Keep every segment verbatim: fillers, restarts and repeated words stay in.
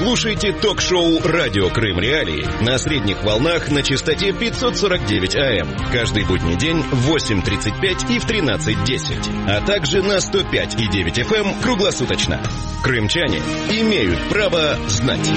Слушайте ток-шоу «Радио Крым Реалии» на средних волнах на частоте пятьсот сорок девять АМ. Каждый будний день в восемь тридцать пять и в тринадцать десять. А также на сто пять и девять эф эм круглосуточно. Крымчане имеют право знать.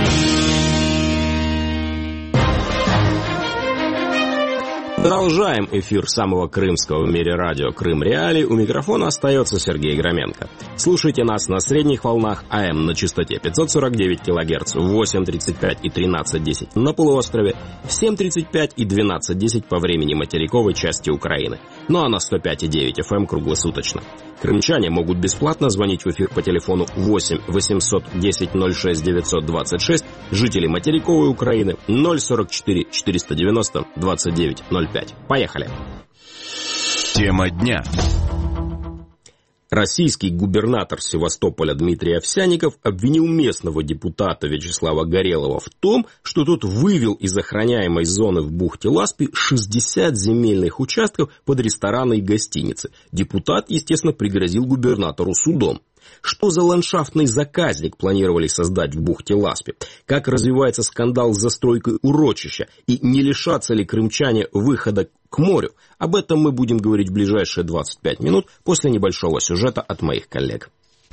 Продолжаем эфир самого крымского в мире радио «Крым Реалии». У микрофона остается Сергей Громенко. Слушайте нас на средних волнах АМ на частоте пятьсот сорок девять килогерц в восемь тридцать пять и тринадцать десять на полуострове, в семь тридцать пять и двенадцать десять по времени материковой части Украины. Ну а на сто пять и девять эф эм круглосуточно. Крымчане могут бесплатно звонить в эфир по телефону восемь восемьсот десять ноль шесть девятьсот двадцать шесть, жители материковой Украины ноль сорок четыре четыреста девяносто двадцать девять ноль пять. Поехали. Тема дня. Российский губернатор Севастополя Дмитрий Овсянников обвинил местного депутата Вячеслава Горелова в том, что тот вывел из охраняемой зоны в бухте Ласпи шестьдесят земельных участков под рестораны и гостиницы. Депутат, естественно, пригрозил губернатору судом. Что за ландшафтный заказник планировали создать в бухте Ласпи? Как развивается скандал с застройкой урочища? И не лишатся ли крымчане выхода к морю? Об этом мы будем говорить в ближайшие двадцать пять минут после небольшого сюжета от моих коллег.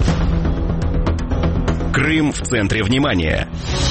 Крым в центре внимания.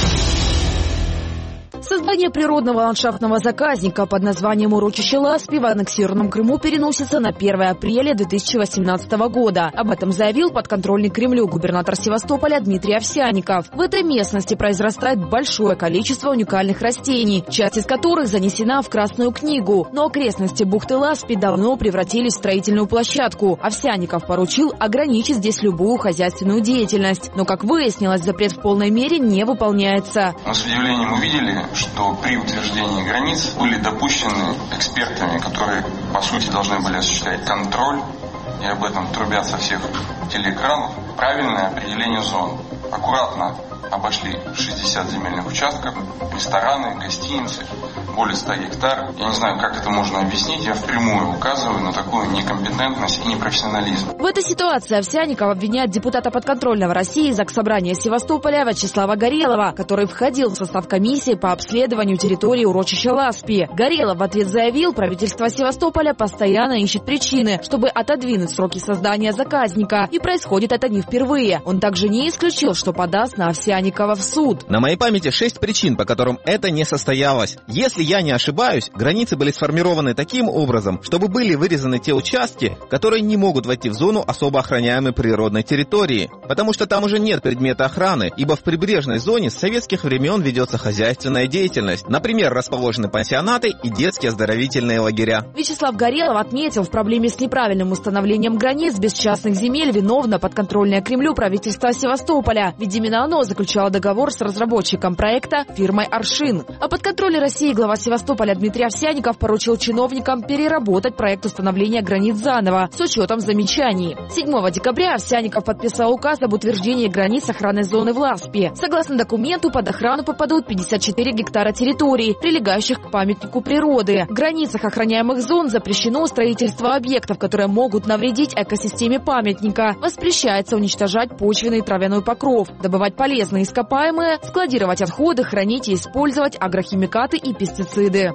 Создание природного ландшафтного заказника под названием «Урочище Ласпи» в аннексированном Крыму переносится на первое апреля две тысячи восемнадцатого года. Об этом заявил подконтрольный Кремлю губернатор Севастополя Дмитрий Овсянников. В этой местности произрастает большое количество уникальных растений, часть из которых занесена в Красную книгу. Но окрестности бухты Ласпи давно превратились в строительную площадку. Овсянников поручил ограничить здесь любую хозяйственную деятельность. Но, как выяснилось, запрет в полной мере не выполняется. Мы с удивлением увидели, что при утверждении границ были допущены экспертами, которые, по сути, должны были осуществлять контроль, и об этом трубят со всех телеэкранов, правильное определение зон. Аккуратно обошли шестьдесят земельных участков, рестораны, гостиницы, более ста гектар. Я не знаю, как это можно объяснить, я впрямую указываю на такую некомпетентность и непрофессионализм. В этой ситуации Овсянников обвиняет депутата подконтрольного России Заксобрания Севастополя Вячеслава Горелова, который входил в состав комиссии по обследованию территории урочища Ласпи. Горелов в ответ заявил, правительство Севастополя постоянно ищет причины, чтобы отодвинуть сроки создания заказника. И происходит это не впервые. Он также не исключил, что подаст на Овсянникова в суд. На моей памяти шесть причин, по которым это не состоялось. Если я не ошибаюсь, границы были сформированы таким образом, чтобы были вырезаны те участки, которые не могут войти в зону особо охраняемой природной территории, потому что там уже нет предмета охраны, ибо в прибрежной зоне с советских времен ведется хозяйственная деятельность. Например, расположены пансионаты и детские оздоровительные лагеря. Вячеслав Горелов отметил, в проблеме с неправильным установлением границ без частных земель виновно подконтрольное Кремлю правительство Севастополя, ведь именно оно заключало договор с разработчиком проекта фирмой «Аршин». А подконтрольный России глава Севастополя Дмитрий Овсянников поручил чиновникам переработать проект установления границ заново с учетом замечаний. седьмого декабря Овсянников подписал указ об утверждении границ охранной зоны в Ласпи. Согласно документу, под охрану попадут пятьдесят четыре гектара территорий, прилегающих к памятнику природы. В границах охраняемых зон запрещено строительство объектов, которые могут навредить экосистеме памятника. Воспрещается уничтожать почвенный и травяной покров, добывать полезные ископаемые, складировать отходы, хранить и использовать агрохимикаты и пестициды.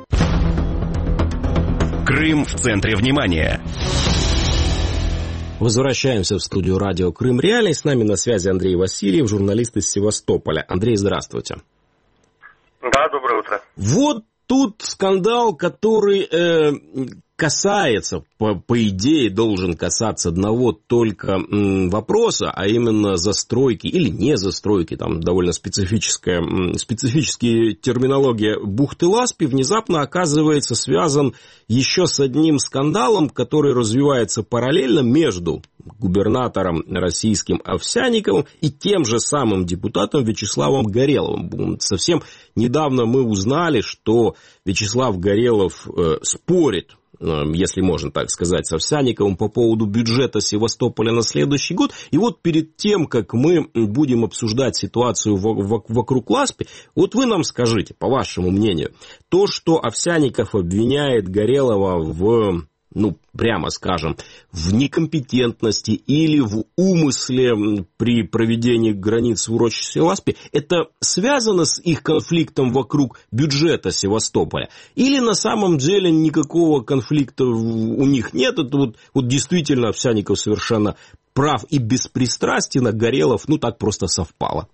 Крым в центре внимания. Возвращаемся в студию радио «Крым Реалии». С нами на связи Андрей Васильев, журналист из Севастополя. Андрей, здравствуйте. Да, доброе утро. Вот тут скандал, который э, касается, по, по идее, должен касаться одного только м, вопроса, а именно застройки или не застройки, там довольно специфическая, м, специфическая терминология бухты Ласпи, внезапно оказывается связан еще с одним скандалом, который развивается параллельно между губернатором российским Овсянниковым и тем же самым депутатом Вячеславом Гореловым. Совсем недавно мы узнали, что Вячеслав Горелов э, спорит, если можно так сказать, с Овсянниковым по поводу бюджета Севастополя на следующий год. И вот перед тем, как мы будем обсуждать ситуацию вокруг Ласпи, вот вы нам скажите, по вашему мнению, то, что Овсянников обвиняет Горелова в ну, прямо скажем, в некомпетентности или в умысле при проведении границ в урочище Севаспе, это связано с их конфликтом вокруг бюджета Севастополя? Или на самом деле никакого конфликта у них нет? Это вот, вот действительно Овсянников совершенно прав и беспристрастен, а Горелов, ну, так просто совпало.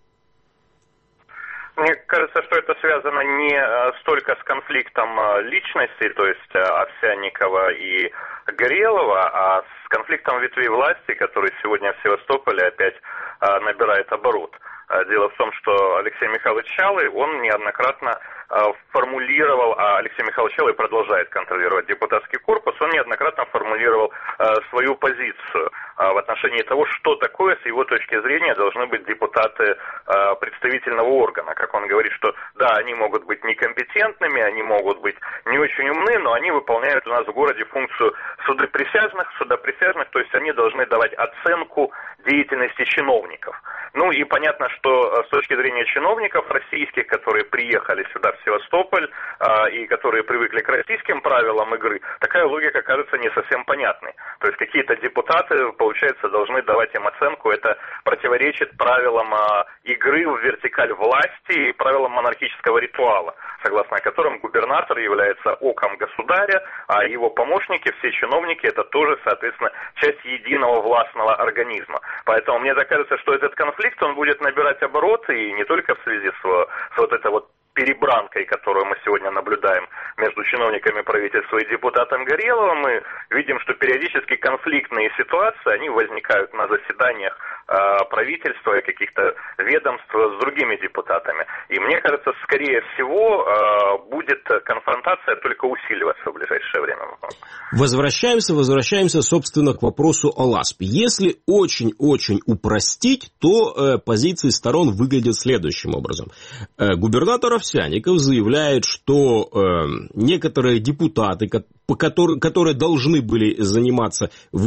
Мне кажется, что это связано не столько с конфликтом личностей, то есть Овсянникова и Горелова, а с конфликтом ветвей власти, который сегодня в Севастополе опять набирает оборот. Дело в том, что Алексей Михайлович Чалый, он неоднократно формулировал, а Алексей Михайлович Чалый продолжает контролировать депутатский корпус, он неоднократно формулировал свою позицию в отношении того, что такое, с его точки зрения, должны быть депутаты представительного органа. Как он говорит, что да, они могут быть некомпетентными, они могут быть не очень умны, но они выполняют у нас в городе функцию судоприсяжных, судоприсяжных, то есть они должны давать оценку деятельности чиновников. Ну и понятно, что с точки зрения чиновников российских, которые приехали сюда, в Севастополь, и которые привыкли к российским правилам игры, такая логика кажется не совсем понятной. То есть какие-то депутаты, получается, должны давать им оценку, это противоречит правилам игры в вертикаль власти и правилам монархического ритуала, согласно которым губернатор является оком государя, а его помощники, все чиновники, это тоже, соответственно, часть единого властного организма. Поэтому мне так кажется, что этот конфликт, он будет набирать обороты, и не только в связи с, с вот этой вот перебранкой, которую мы сегодня наблюдаем между чиновниками правительства и депутатом Гореловым, мы видим, что периодически конфликтные ситуации, они возникают на заседаниях э, правительства и каких-то ведомств с другими депутатами. И мне кажется, скорее всего, э, будет конфронтация только усиливаться в ближайшее время. Возвращаемся, возвращаемся, собственно, к вопросу о ЛАСПе. Если очень-очень упростить, то э, позиции сторон выглядят следующим образом. Э, губернатор Овсянников заявляет, что э, некоторые депутаты, которые, которые должны были заниматься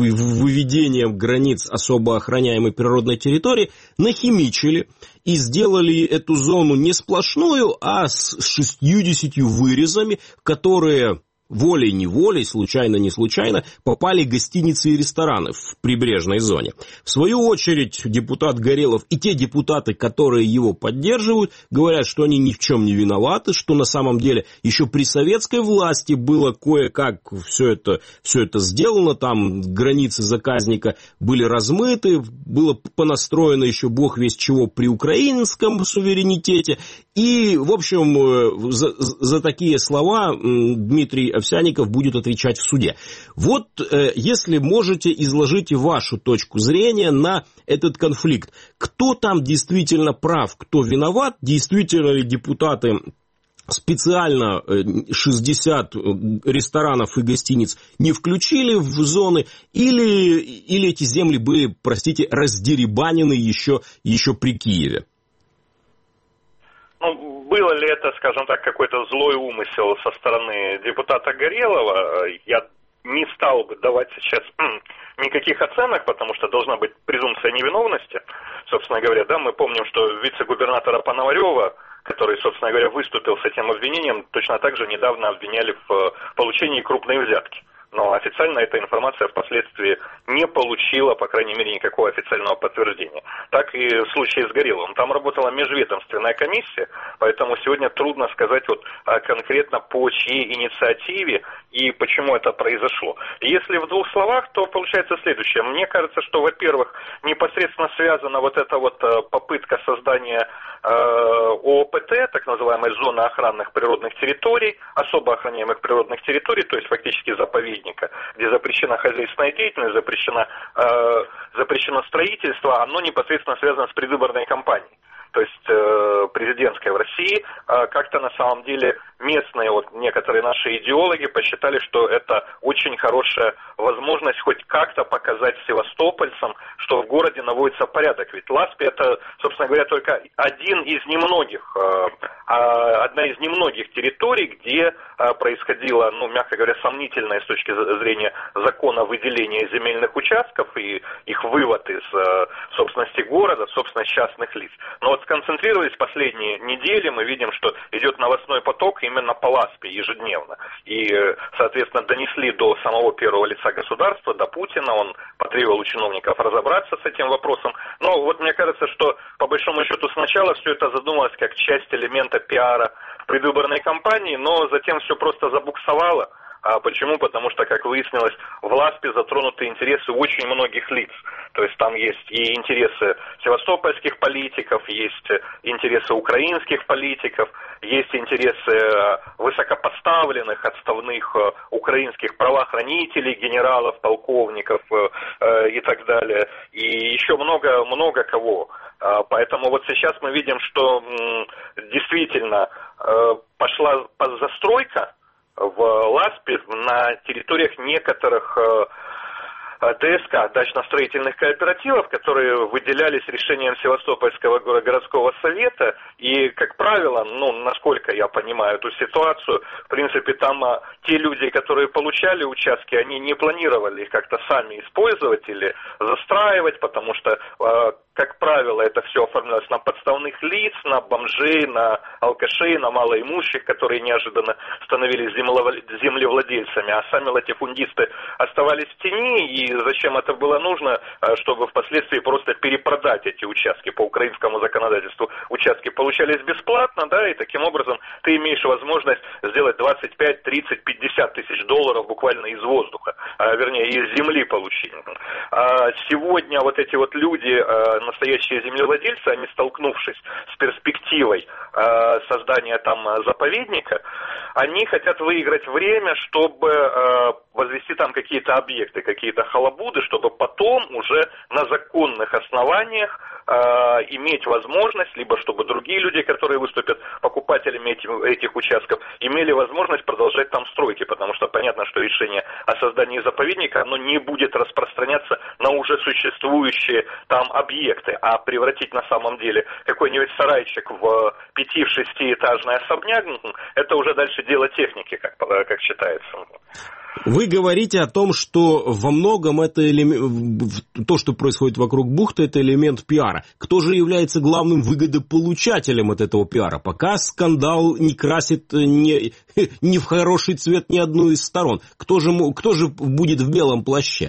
выведением границ особо охраняемой природной территории, нахимичили и сделали эту зону не сплошную, а с шестьюдесятью вырезами, которые волей-неволей, случайно-не случайно, попали гостиницы и рестораны в прибрежной зоне. В свою очередь, депутат Горелов и те депутаты, которые его поддерживают, говорят, что они ни в чем не виноваты, что на самом деле еще при советской власти было кое-как все это, все это сделано, там границы заказника были размыты, было понастроено еще бог весть чего при украинском суверенитете. И, в общем, за, за такие слова Дмитрий Овсянников будет отвечать в суде. Вот, э, если можете, изложите вашу точку зрения на этот конфликт. Кто там действительно прав, кто виноват? Действительно ли депутаты специально шестьдесят ресторанов и гостиниц не включили в зоны? Или, или эти земли были, простите, раздеребанены еще, еще при Киеве? Ну, было ли это, скажем так, какой-то злой умысел со стороны депутата Горелова, я не стал бы давать сейчас никаких оценок, потому что должна быть презумпция невиновности. Собственно говоря, да, мы помним, что вице-губернатора Пономарева, который, собственно говоря, выступил с этим обвинением, точно так же недавно обвиняли в получении крупной взятки. Но официально эта информация впоследствии не получила, по крайней мере, никакого официального подтверждения. Так и в случае с Гореловым. Там работала межведомственная комиссия, поэтому сегодня трудно сказать вот конкретно по чьей инициативе и почему это произошло. Если в двух словах, то получается следующее. Мне кажется, что, во-первых, непосредственно связана вот эта вот попытка создания ООПТ, так называемой зоны охранных природных территорий, особо охраняемых природных территорий, то есть фактически заповедника, где запрещена хозяйственная деятельность, запрещено, э, запрещено строительство, оно непосредственно связано с предвыборной кампанией. То есть э, президентской в России, э, как-то на самом деле местные, вот некоторые наши идеологи посчитали, что это очень хорошая возможность хоть как-то показать севастопольцам, что в городе наводится порядок. Ведь Ласпи это, собственно говоря, только один из немногих, э, одна из немногих территорий, где э, происходило, ну, мягко говоря, сомнительное с точки зрения закона выделение земельных участков и их вывод из э, собственности города, собственности частных лиц. Но вот сконцентрировались последние недели, мы видим, что идет новостной поток именно по Ласпи ежедневно. И, соответственно, донесли до самого первого лица государства, до Путина, он потребовал у чиновников разобраться с этим вопросом. Но вот мне кажется, что по большому счету сначала все это задумалось как часть элемента пиара в предвыборной кампании, но затем все просто забуксовало. А почему? Потому что, как выяснилось, в Ласпи затронуты интересы очень многих лиц. То есть там есть и интересы севастопольских политиков, есть интересы украинских политиков, есть интересы высокопоставленных, отставных украинских правоохранителей, генералов, полковников э, и так далее. И еще много, много кого. Поэтому вот сейчас мы видим, что м, действительно э, пошла застройка в Ласпи на территориях некоторых э, ДСК, дачно-строительных кооперативов, которые выделялись решением Севастопольского городского совета. И, как правило, ну, насколько я понимаю эту ситуацию, в принципе, там а, те люди, которые получали участки, они не планировали их как-то сами использовать или застраивать, потому что, а, как правило, это все оформлялось на подставных лиц, на бомжей, на алкашей, на малоимущих, которые неожиданно становились землевладельцами, а сами латифундисты оставались в тени. И зачем это было нужно, чтобы впоследствии просто перепродать эти участки по украинскому законодательству. Участки получались бесплатно, да, и таким образом ты имеешь возможность сделать двадцать пять, тридцать, пятьдесят тысяч долларов буквально из воздуха, а, вернее, из земли получить. А сегодня вот эти вот люди, настоящие землевладельцы, они, столкнувшись с перспективой а, создания там заповедника, они хотят выиграть время, чтобы а, возвести там какие-то объекты, какие-то халабуды, чтобы потом уже на законных основаниях э, иметь возможность, либо чтобы другие люди, которые выступят покупателями этих, этих участков, имели возможность продолжать там стройки, потому что понятно, что решение о создании заповедника, оно не будет распространяться на уже существующие там объекты, а превратить на самом деле какой-нибудь сарайчик в пяти-шестиэтажный особняк, это уже дальше дело техники, как, как считается. Вы говорите о том, что во многом это элемент, то, что происходит вокруг бухты, это элемент пиара. Кто же является главным выгодополучателем от этого пиара? Пока скандал не красит ни, ни в хороший цвет ни одну из сторон. Кто же, кто же будет в белом плаще?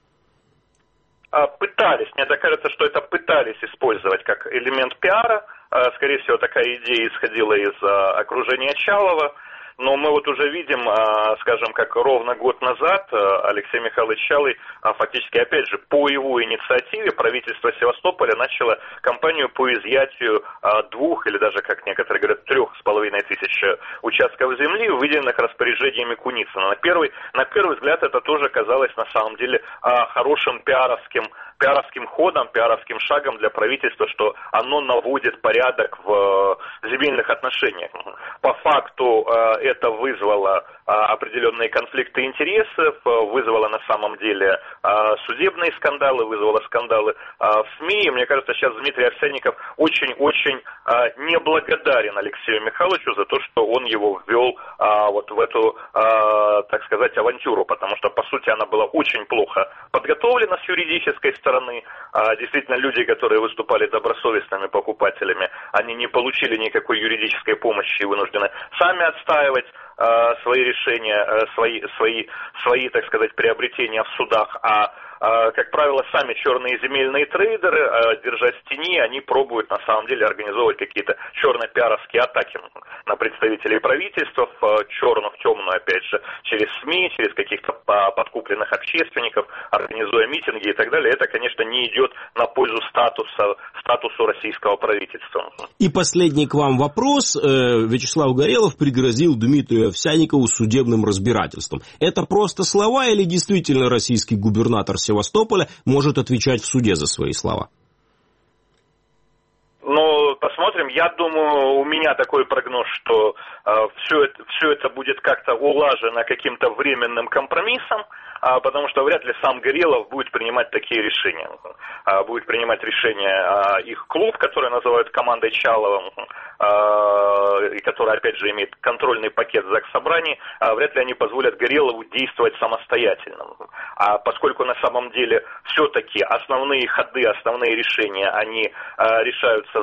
Пытались, мне так кажется, что это пытались использовать как элемент пиара. Скорее всего, такая идея исходила из окружения Чалова. Но мы вот уже видим, скажем, как ровно год назад Алексей Михайлович Чалый, фактически, опять же, по его инициативе правительство Севастополя начало кампанию по изъятию двух, или даже, как некоторые говорят, трех с половиной тысяч участков земли, выделенных распоряжениями Куницына. На первый, на первый взгляд это тоже казалось на самом деле хорошим пиаровским пиаровским ходом, пиаровским шагом для правительства, что оно наводит порядок в земельных отношениях. По факту это вызвало определенные конфликты интересов, вызвало на самом деле судебные скандалы, вызвало скандалы в СМИ. И мне кажется, сейчас Дмитрий Овсянников очень-очень неблагодарен Алексею Михайловичу за то, что он его ввел вот в эту, так сказать, авантюру, потому что, по сути, она была очень плохо подготовлена с юридической стороны. Действительно, люди, которые выступали добросовестными покупателями, они не получили никакой юридической помощи и вынуждены сами отстаивать свои решения, свои, свои, свои, так сказать, приобретения в судах, а, как правило, сами черные земельные трейдеры, держась в тени, они пробуют на самом деле организовывать какие-то черно-пиаровские атаки на представителей правительства, в черную, в темную, опять же, через СМИ, через каких-то подкупленных общественников, организуя митинги и так далее. Это, конечно, не идет на пользу статуса, статусу российского правительства. И последний к вам вопрос. Вячеслав Горелов пригрозил Дмитрию Овсянникову судебным разбирательством. Это просто слова или действительно российский губернатор Севастополя может отвечать в суде за свои слова? Ну, посмотрим. Я думаю, у меня такой прогноз, что э, все, это, все это будет как-то улажено каким-то временным компромиссом, э, потому что вряд ли сам Горелов будет принимать такие решения. Э, будет принимать решения э, их клуб, который называют командой Чалова, э, и который, опять же, имеет контрольный пакет Заксобраний, э, вряд ли они позволят Горелову действовать самостоятельно. А поскольку на самом деле все-таки основные ходы, основные решения, они э, решаются звонками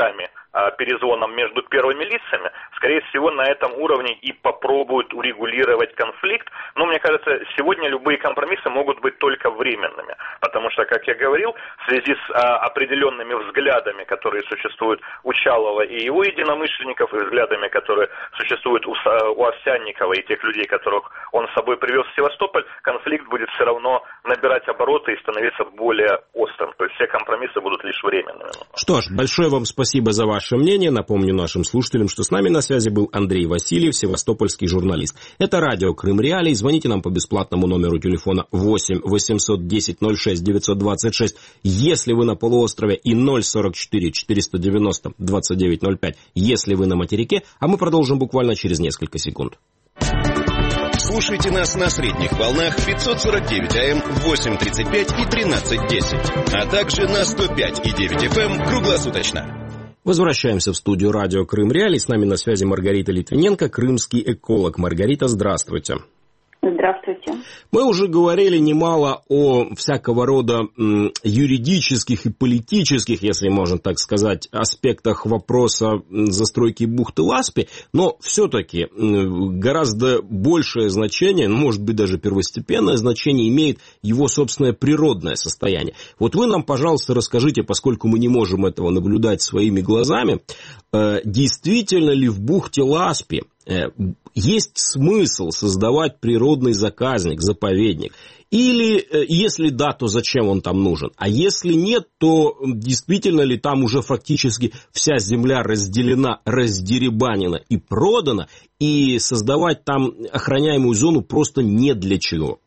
местами, перезвоном между первыми лицами, скорее всего, на этом уровне и попробуют урегулировать конфликт. Но, мне кажется, сегодня любые компромиссы могут быть только временными, потому что, как я говорил, в связи с а, определенными взглядами, которые существуют у Чалова и его единомышленников, и взглядами, которые существуют у, у Овсянникова и тех людей, которых он с собой привез в Севастополь, конфликт будет все равно набирать обороты и становиться более острым. То есть все компромиссы будут лишь временными. Что ж, большое вам спасибо за ваше мнение. Напомню нашим слушателям, что с нами на связи был Андрей Васильев, севастопольский журналист. Это радио Крым Реалии. Звоните нам по бесплатному номеру телефона восемь восемьсот десять ноль шесть девятьсот двадцать шесть, если вы на полуострове, и ноль сорок четыре четыреста девяносто двадцать девять ноль пять, если вы на материке. А мы продолжим буквально через несколько секунд. Слушайте нас на средних волнах пятьсот сорок девять АМ, восемь тридцать пять и тринадцать десять, а также на сто пять и девять эф эм круглосуточно. Возвращаемся в студию радио Крым Реалии. С нами на связи Маргарита Литвиненко, крымский эколог. Маргарита, здравствуйте. Здравствуйте. Мы уже говорили немало о всякого рода м, юридических и политических, если можно так сказать, аспектах вопроса застройки бухты Ласпи, но все-таки м, гораздо большее значение, может быть даже первостепенное значение, имеет его собственное природное состояние. Вот вы нам, пожалуйста, расскажите, поскольку мы не можем этого наблюдать своими глазами, э, действительно ли в бухте Ласпи э, есть смысл создавать природный заказник, заповедник? Или, если да, то зачем он там нужен? А если нет, то действительно ли там уже фактически вся земля разделена, раздеребанена и продана, и создавать там охраняемую зону просто не для чего?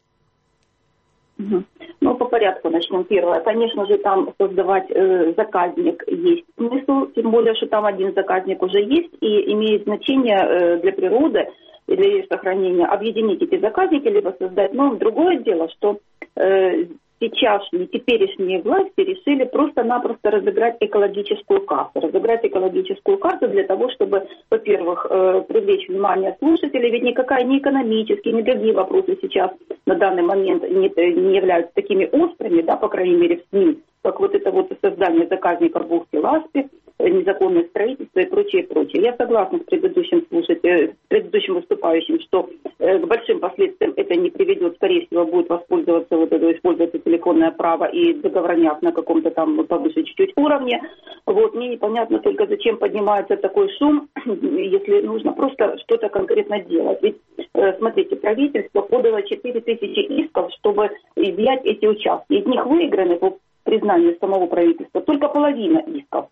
Ну, по порядку начнем. Первое. Конечно же, там создавать э, заказник есть смысл, тем более, что там один заказник уже есть, и имеет значение э, для природы и для ее сохранения объединить эти заказники, либо создать новый. Другое дело, что э, сейчасшние, теперешние власти решили просто-напросто разыграть экологическую карту. Разыграть экологическую карту для того, чтобы, во-первых, э, привлечь внимание слушателей, ведь никакая ни экономические, ни другие вопросы сейчас на данный момент не, не являются такими острыми, да, по крайней мере, в СМИ, как вот это вот создание заказника в бухте Ласпи, незаконное строительство и прочее, прочее. Я согласна с предыдущим слушателем, с предыдущим выступающим, что э, к большим последствиям это не приведет, скорее всего, будет воспользоваться вот это, использоваться телефонное право и договорняк на каком-то там повыше чуть-чуть уровне. Вот, мне непонятно только, зачем поднимается такой шум, если нужно просто что-то конкретно делать. Ведь, э, смотрите, правительство подало четыре тысячи исков, чтобы изъять эти участки. Из них выиграны, по признанию самого правительства, только половина исков.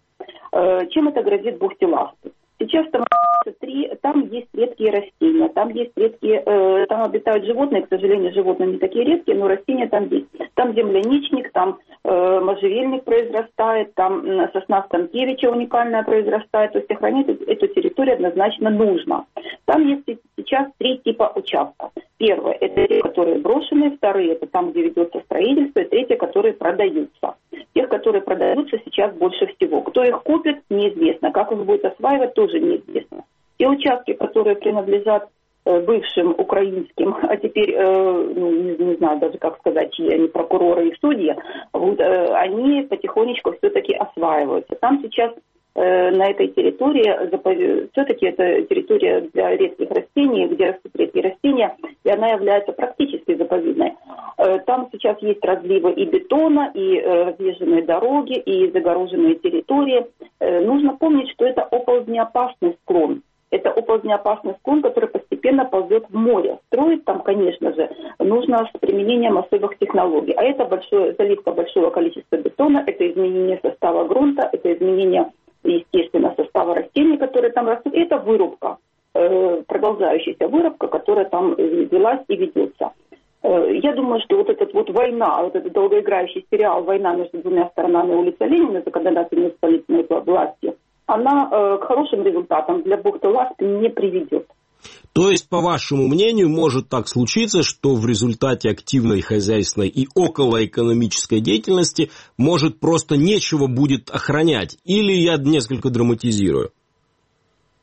Чем это грозит бухте Ласпи? Сейчас там три, там есть редкие растения, там есть редкие, э, там обитают животные, к сожалению, животные не такие редкие, но растения там есть. Там земляничник, там э, можжевельник произрастает, там сосна Станкевича уникальная произрастает, то есть охранять эту территорию однозначно нужно. Там есть сейчас три типа участков. Первое – это те, которые брошены, вторые – это там, где ведется строительство, и третье – которые продаются. Тех, которые продаются, сейчас больше всего. Кто их купит, неизвестно. Как их будет осваивать, тоже неизвестно. Те участки, которые принадлежат э, бывшим украинским, а теперь, э, ну, не, не знаю даже, как сказать, чьи они, прокуроры и судьи, вот, э, они потихонечку все-таки осваиваются. Там сейчас э, на этой территории, запов... все-таки это территория для редких растений, где растут редкие растения, и она является практически заповедной. Э, там сейчас есть разливы и бетона, и э, разъезженные дороги, и загороженные территории. Э, нужно помнить, что это оползнеопасный склон. Это оползнеопасный склон, который постепенно ползет в море. Строить там, конечно же, нужно с применением особых технологий. А это большое, заливка большого количества бетона, это изменение состава грунта, это изменение, естественно, состава растений, которые там растут. И это вырубка, э, продолжающаяся вырубка, которая там велась и ведется. Э, я думаю, что вот эта вот война, вот этот долгоиграющий сериал «Война между двумя сторонами улицы Ленина», законодательной столичной власти, она э, к хорошим результатам для бухты Ласпи не приведет. То есть, по вашему мнению, может так случиться, что в результате активной хозяйственной и околоэкономической деятельности может просто нечего будет охранять? Или я несколько драматизирую?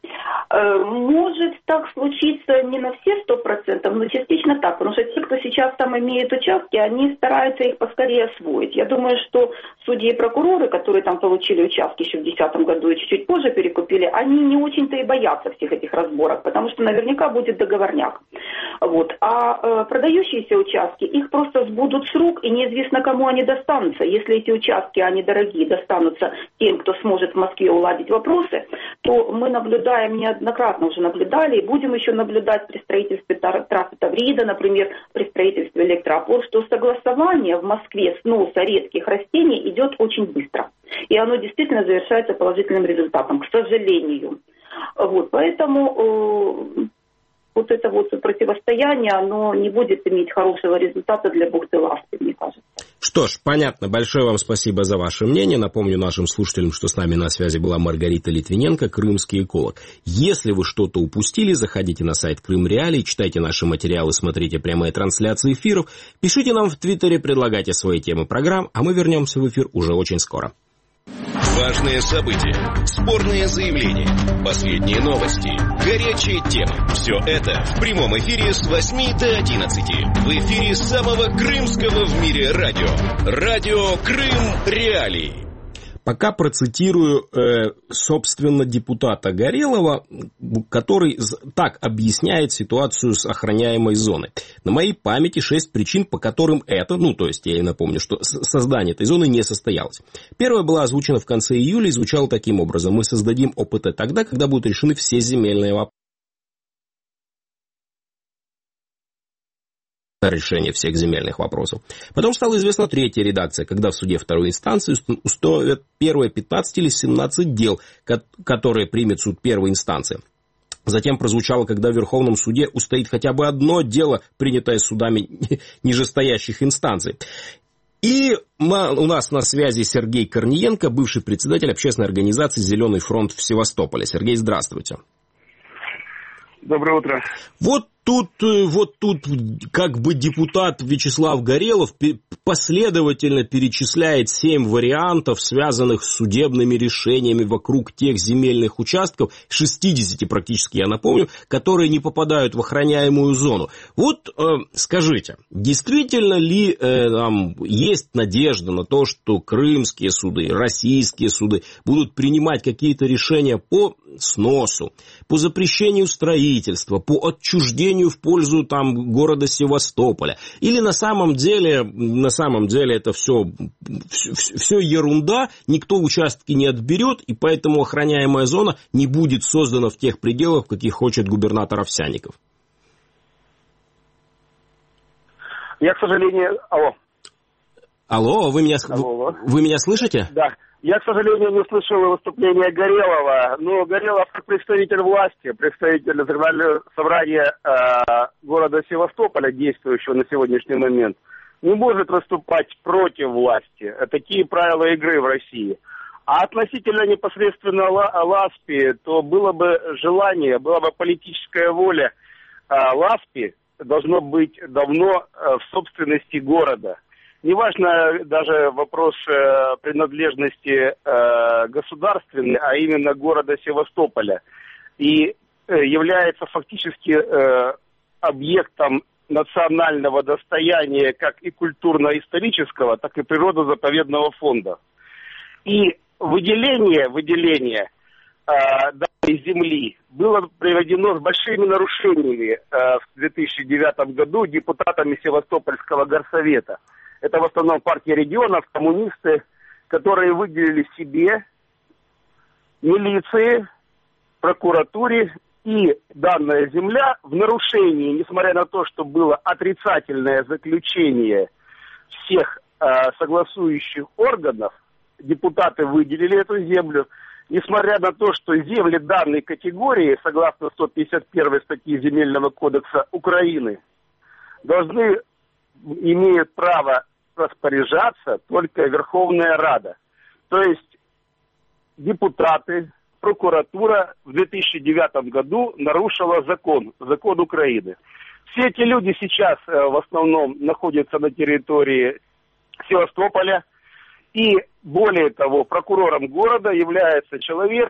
Может так случиться не на все сто процентов, но частично так, потому что те, кто сейчас там имеет участки, они стараются их поскорее освоить. Я думаю, что судьи и прокуроры, которые там получили участки еще в две тысячи десятом году и чуть-чуть позже перекупили, они не очень-то и боятся всех этих разборок, потому что наверняка будет договорняк. Вот. А э, продающиеся участки, их просто сбудут с рук, и неизвестно, кому они достанутся. Если эти участки, они дорогие, достанутся тем, кто сможет в Москве уладить вопросы, то мы наблюдаем, неоднократно уже наблюдали, и будем еще наблюдать при строительстве трассы Таврида, например, при строительстве электроопор, что согласование в Москве сноса редких растений идет очень быстро. И оно действительно завершается положительным результатом, к сожалению. Вот, поэтому э, вот это вот противостояние, оно не будет иметь хорошего результата для бухты-Ласпи, мне кажется. Что ж, понятно. Большое вам спасибо за ваше мнение. Напомню нашим слушателям, что с нами на связи была Маргарита Литвиненко, крымский эколог. Если вы что-то упустили, заходите на сайт Крым Реалии, читайте наши материалы, смотрите прямые трансляции эфиров, пишите нам в Твиттере, предлагайте свои темы программ, а мы вернемся в эфир уже очень скоро. Важные события, спорные заявления, последние новости, горячие темы. Все это в прямом эфире с восьми до одиннадцати. В эфире самого крымского в мире радио. Радио Крым Реалии. Пока процитирую, э, собственно, депутата Горелова, который так объясняет ситуацию с охраняемой зоной. На моей памяти шесть причин, по которым это, ну, то есть я и напомню, что создание этой зоны не состоялось. Первая была озвучена в конце июля и звучала таким образом. Мы создадим ОПТ тогда, когда будут решены все земельные вопросы. Решение всех земельных вопросов. Потом стала известна третья редакция, когда в суде второй инстанции установят первые пятнадцать или семнадцать дел, которые примет суд первой инстанции. Затем прозвучало, когда в Верховном суде устоит хотя бы одно дело, принятое судами нижестоящих инстанций. И у нас на связи Сергей Корниенко, бывший председатель общественной организации «Зеленый фронт» в Севастополе. Сергей, здравствуйте. Доброе утро. Вот тут, вот тут как бы депутат Вячеслав Горелов последовательно перечисляет семь вариантов, связанных с судебными решениями вокруг тех земельных участков, шестидесяти практически, я напомню, которые не попадают в охраняемую зону. Вот э, скажите, действительно ли э, там есть надежда на то, что крымские суды, российские суды будут принимать какие-то решения по сносу, по запрещению строительства, по отчуждению в пользу там города Севастополя? Или на самом деле, на самом деле это все, все, все ерунда, никто участки не отберет, и поэтому охраняемая зона не будет создана в тех пределах, в каких хочет губернатор Овсянников? Я, к сожалению... Алло. Алло, вы меня, Алло. Вы, вы меня слышите? Да. Я, к сожалению, не слышал выступления Горелова, но Горелов как представитель власти, представитель Законодательного собрания э, города Севастополя, действующего на сегодняшний момент, не может выступать против власти. Такие правила игры в России. А относительно непосредственно Ласпи, то было бы желание, была бы политическая воля э, Ласпи, должно быть давно э, в собственности города. Неважно даже вопрос э, принадлежности э, государственной, а именно города Севастополя. И э, является фактически э, объектом национального достояния как и культурно-исторического, так и природозаповедного фонда. И выделение, выделение э, данной земли было проведено с большими нарушениями э, в две тысячи девятом году депутатами Севастопольского горсовета. Это в основном партия регионов, коммунисты, которые выделили себе, милиции, прокуратуре, и данная земля в нарушении, несмотря на то, что было отрицательное заключение всех э, согласующих органов, депутаты выделили эту землю, несмотря на то, что земли данной категории, согласно сто пятьдесят первой статьи Земельного кодекса Украины, должны, имеют право распоряжаться только Верховная Рада. То есть депутаты, прокуратура в две тысячи девятом году нарушила закон, закон Украины. Все эти люди сейчас э, в основном находятся на территории Севастополя. И более того, прокурором города является человек,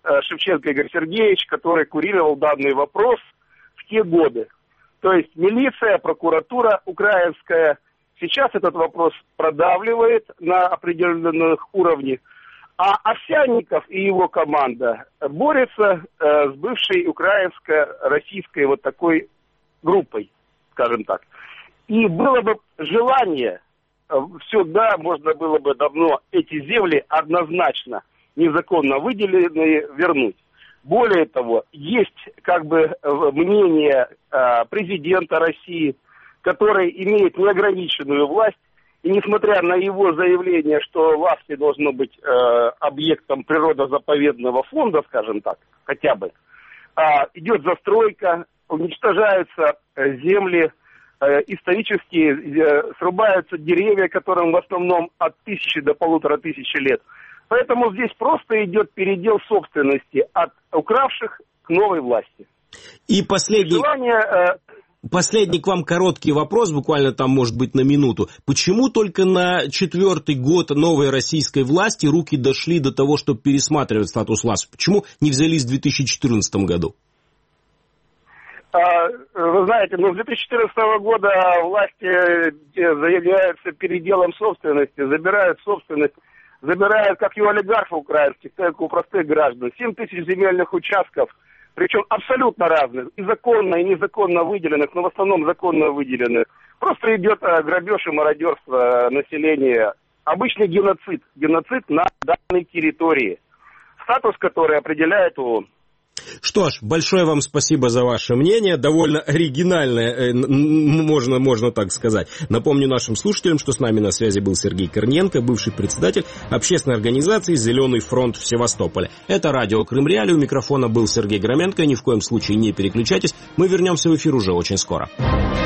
Шевченко Игорь Сергеевич, который курировал данный вопрос в те годы. То есть милиция, прокуратура украинская сейчас этот вопрос продавливает на определенных уровнях, а Овсянников и его команда борются э, с бывшей украинско-российской вот такой группой, скажем так. И было бы желание, э, сюда можно было бы давно эти земли однозначно незаконно выделенные вернуть. Более того, есть как бы мнение э, президента России, который имеет неограниченную власть, и несмотря на его заявление, что Ласки должно быть э, объектом природозаповедного фонда, скажем так, хотя бы, э, идет застройка, уничтожаются э, земли, э, исторические, э, срубаются деревья, которым в основном от тысячи до полутора тысячи лет. Поэтому здесь просто идет передел собственности от укравших к новой власти. И последний... Желание... Э, Последний к вам короткий вопрос, буквально там, может быть, на минуту. Почему только на четвертый год новой российской власти руки дошли до того, чтобы пересматривать статус Ласки? Почему не взялись в две тысячи четырнадцатом году? Вы знаете, ну, с две тысячи четырнадцатого года власти заявляются переделом собственности, забирают собственность, забирают как и у олигархов украинских, так и у простых граждан. семь тысяч земельных участков, причем абсолютно разных, и законно, и незаконно выделенных, но в основном законно выделенных. Просто идет грабеж и мародерство населения. Обычный геноцид. Геноцид на данной территории. Статус, который определяет ООН. Что ж, большое вам спасибо за ваше мнение, довольно оригинальное, можно, можно так сказать. Напомню нашим слушателям, что с нами на связи был Сергей Корниенко, бывший председатель общественной организации «Зеленый фронт» в Севастополе. Это радио Крым Реалии, у микрофона был Сергей Громенко, ни в коем случае не переключайтесь, мы вернемся в эфир уже очень скоро.